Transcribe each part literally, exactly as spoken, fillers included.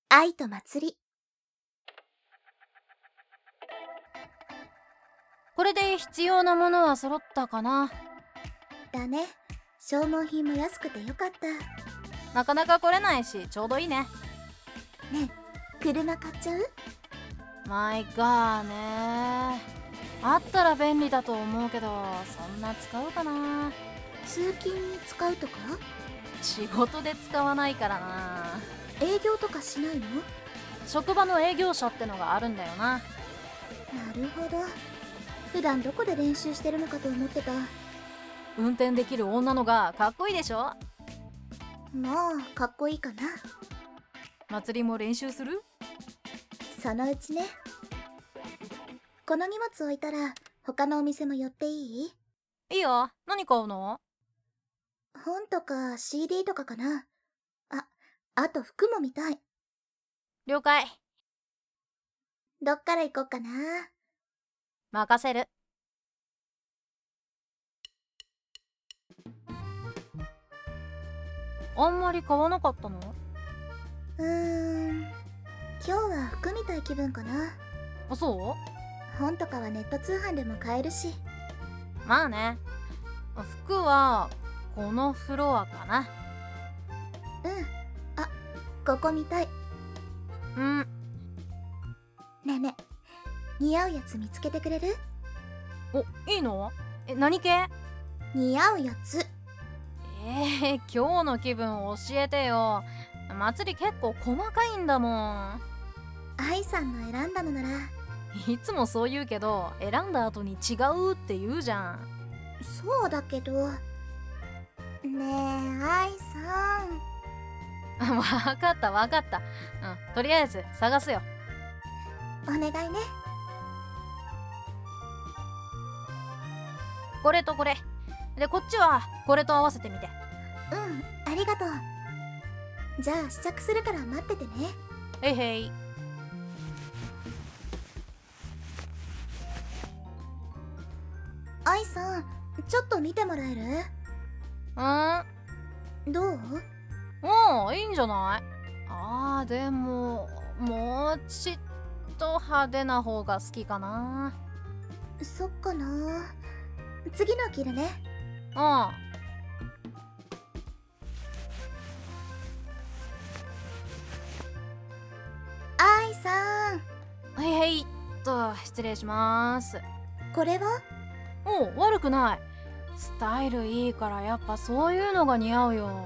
愛と祭り。 これで必要なものは揃ったかな。 だね。消耗品も安くてよかった。 なかなか来れないしちょうどいいね。 ねえ、車買っちゃう？ マイガーね。あったら便利だと思うけど、そんな使うかな。 通勤に使うとか？ 仕事で使わないからな。 営業とかしないの？ 職場の営業者ってのがあるんだよな。 なるほど。普段どこで練習してるのかと思ってた。 運転できる女のがかっこいいでしょ。 まあかっこいいかな。 祭りも練習する？ そのうちね。この荷物置いたら他のお店も寄っていい？ いいよ。何買うの？ 本とか シーディー とかかな。あ、あと服も見たい。 了解。 どっから行こうかな。 任せる。あんまり買わなかったの？ うーん、今日は服みたい気分かな。 あ、そ本とかはネット通販でも買えるし。 う？まあね。服はこのフロアかな。 うん。あ、ここ見たい。 うん。 ねえねえ、似合うやつ見つけてくれる？ お、いいの？え、何系？ 似合うやつ。 えー、今日の気分教えてよ。祭り結構細かいんだもん。 愛さんの選んだのなら。 いつもそう言うけど、選んだ後に違うって言うじゃん。 そうだけど。ねえ、愛さん。 わかったわかった。うん、とりあえず探すよ。 お願いね。 これとこれで、こっちはこれと合わせてみて。 うん、ありがとう。じゃあ試着するから待っててね。 へいへい。 愛さん、ちょっと見てもらえる？ うん。 どう？ おお、いいんじゃない？あー、でももうちっと派手な方が好きかな。 そっかな。次の着るね。 うん。 愛さん。 はいはいっと、失礼します。 これは？ おう、悪くない。スタイルいいからやっぱそういうのが似合うよ。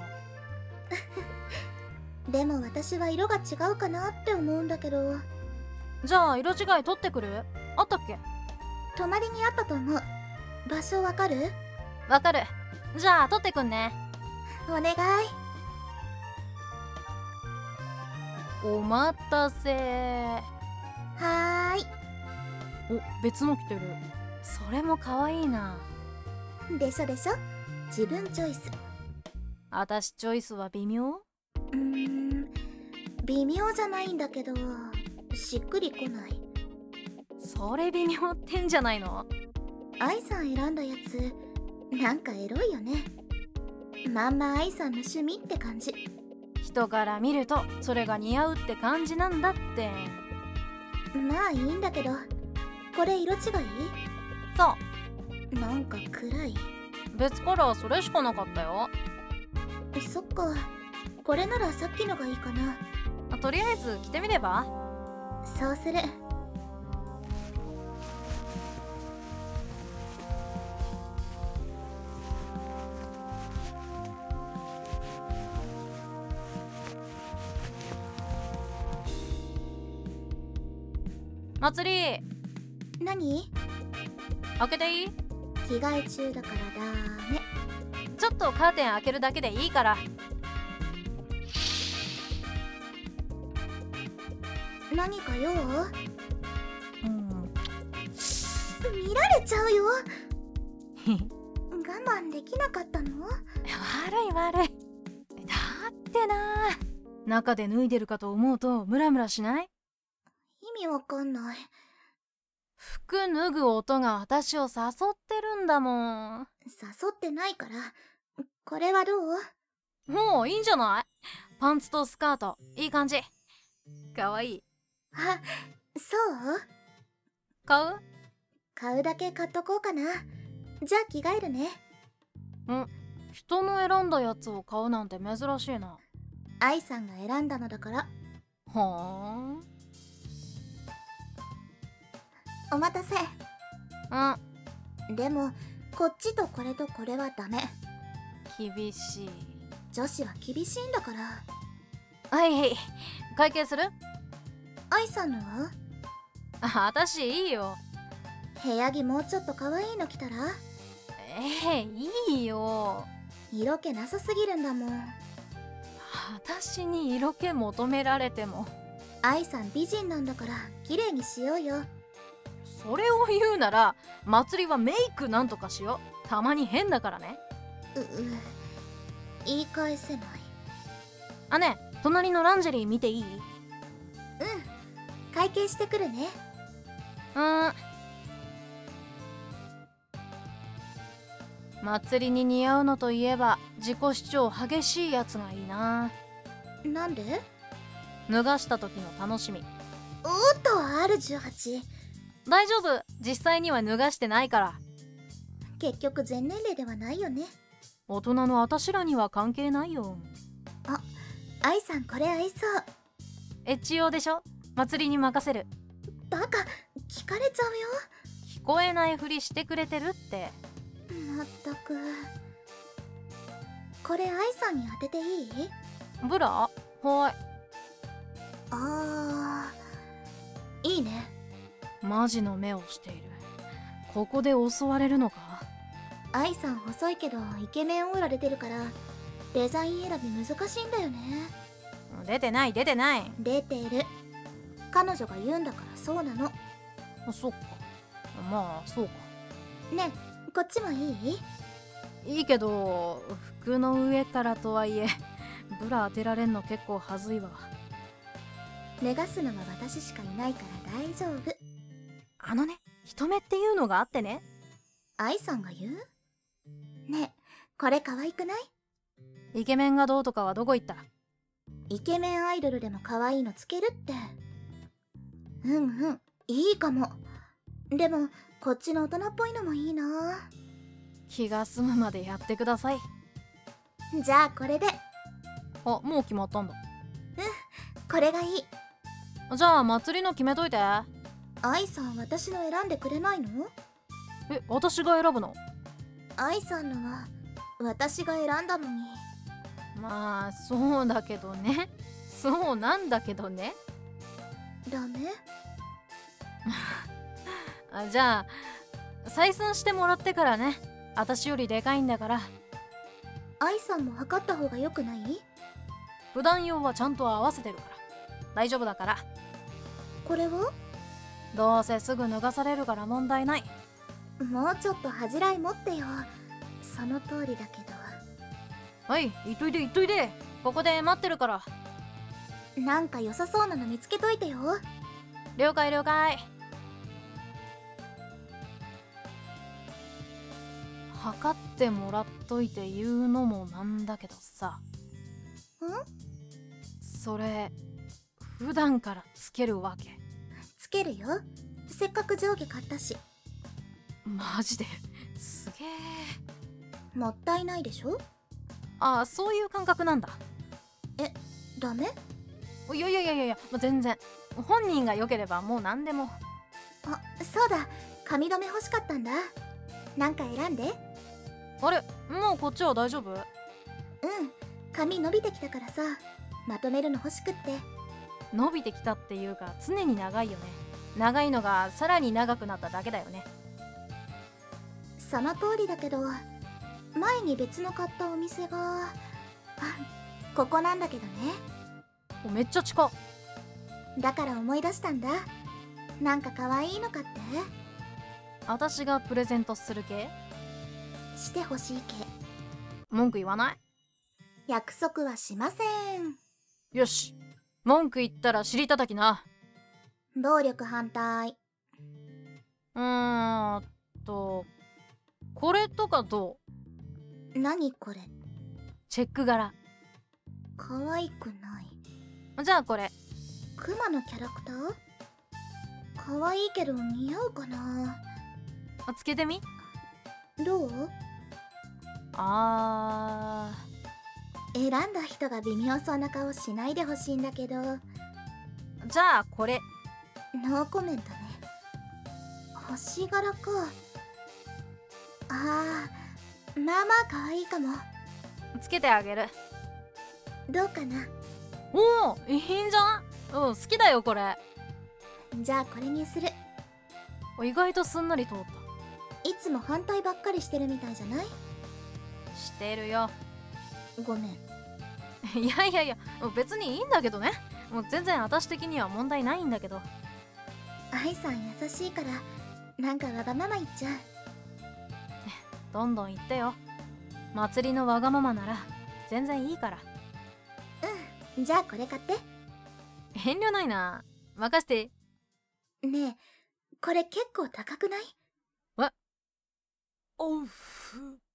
でも私は色が違うかなって思うんだけど。 じゃあ色違い取ってくる？あったっけ？ 隣にあったと思う。場所わかる？ わかる。じゃあ取ってくんね。 お願い。 お待たせ。 はーい。 お、別の着てる。それも可愛いな。 でしょでしょ。自分チョイス。 あたしチョイスは微妙？ うーん、微妙じゃないんだけど、しっくりこない。 それ微妙ってんじゃないの？ 愛さん選んだやつ、なんかエロいよね。まんま愛さんの趣味って感じ。 人から見るとそれが似合うって感じなんだって。 まあいいんだけど、これ色違い？ そなんか暗い。 う、別カラーそれしかなかったよ。 そっか、これならさっきのがいいかな。 とりあえず着てみれば？ そうする。 祭り、 何？ 開けていい？ 着替え中だからダメ。 ちょっとカーテン開けるだけでいいから。 何か用？ うん。 見られちゃうよ。我慢できなかったの？ 悪い悪い。だってな、中で脱いでるかと思うとムラムラしない？ 意味わかんない。 服脱ぐ音が私を誘ってるんだもん。 誘ってないから。これはどう？ もういいんじゃない？パンツとスカートいい感じ。 かわいい。 あ、そう買う？ 買うだけ買っとこうかな。じゃあ着替えるね。 ん、人の選んだやつを買うなんて珍しいな。 愛さんが選んだのだから。 はお待たせ。 あ。 んでもこっちとこれとこれはダメ。 厳しい。 女子は厳しいんだから。 はいはい、会計する？ 愛さんのは？ あ、私いいよ。 部屋着もうちょっと可愛いの着たら？ ええ、いいよ。 色気なさすぎるんだもん。 私に色気求められても。 愛さん美人なんだから綺麗にしようよ。 それを言うなら祭りはメイクなんとかしよう。たまに変だからね。 うう言い返せない。 あ、ねえ、隣のランジェリー見ていい？ うん、会計してくるね。 うーん。祭りに似合うのといえば自己主張激しいやつがいいな。 なんで？ 脱がした時の楽しみ。 おっと アールじゅうはち。 大丈夫、実際には脱がしてないから。 結局全年齢ではないよね。 大人の私らには関係ないよ。 あ、愛さんこれ合いそう。 エッチ用でしょ？祭りに任せる。 バカ、聞かれちゃうよ。 聞こえないふりしてくれてるって。 まったく。これ愛さんに当てていい？ ブラ？はーい。 あー、いいね。 マジの目をしている。ここで襲われるのか？ 愛さん細いけどイケメンオーラ出てるからデザイン選び難しいんだよね。 出てない出てない。 出てる。彼女が言うんだからそうなの。 そっか、まあそうか。 ねえ、こっちもいい？ いいけど服の上からとはいえブラ当てられんの結構はずいわ。 脱がすのは私しかいないから大丈夫。 あのね、人目っていうのがあってね。 愛さんが言う？ねえ、これ可愛くない？ イケメンがどうとかはどこ行った？ イケメンアイドルでも可愛いのつけるって。うんうん、いいかも。でもこっちの大人っぽいのもいいな。 気が済むまでやってください。 じゃあこれで。 あ、もう決まったんだ。 うん、これがいい。 じゃあ祭りの決めといて。 愛さん私の選んでくれないの？ え、私が選ぶの？ 愛さんのは私が選んだのに。 まあそうだけどね。そうなんだけどね。 ダメ？ あ、じゃあ採寸してもらってからね。私よりでかいんだから。 愛さんも測った方がよくない？ 普段用はちゃんと合わせてるから大丈夫だから。 これは？ どうせすぐ脱がされるから問題ない。 もうちょっと恥じらい持ってよ。その通りだけど。 はい、いっといでいっといで。ここで待ってるから。 なんか良さそうなの見つけといてよ。 了解了解。測ってもらっといて言うのもなんだけどさ。 ん？ それ普段からつけるわけ？ つけるよ。せっかく上下買ったし。 マジですげえ。 もったいないでしょ？ ああ、そういう感覚なんだ。 え、ダメ？ いやいやいやいや、全然。本人が良ければもう何でも。 あ、そうだ、髪留め欲しかったんだ。なんか選んで。 あれ、もうこっちは大丈夫？ うん、髪伸びてきたからさ、まとめるの欲しくって。 伸びてきたっていうか常に長いよね。長いのがさらに長くなっただけだよね。 その通りだけど、前に別の買ったお店が、あ、ここなんだけどね。 めっちゃ近っ。 だから思い出したんだ。なんか可愛いの買って。 私がプレゼントする系？ してほしい系。 文句言わない？ 約束はしません。 よし、文句言ったら尻叩きな。 暴力反対。 うーんとこれとかどう？何これ？ チェック柄。 可愛くない。 じゃあこれ。 クマのキャラクター？可愛いけど似合うかな。 あ、つけてみ。 どう？ あ選んだ人が微妙そうな顔しないでほしいんだけど。 ーじゃあこれ。 ノーコメントね。星柄か。あー、まあまあ可愛いかも。 つけてあげる。 どうかな。 おお、いいんじゃん。うん、好きだよこれ。 じゃあこれにする。 意外とすんなり通った。 いつも反対ばっかりしてるみたいじゃない？ してるよ。 ごめん。 いやいやいや、別にいいんだけどね。もう全然私的には問題ないんだけど。 愛さん優しいからなんかわがまま言っちゃう。 どんどん言ってよ。祭りのわがままなら全然いいから。 うん、じゃあこれ買って。 遠慮ないな。任して。 ねえ、これ結構高くない？ え？おうふ。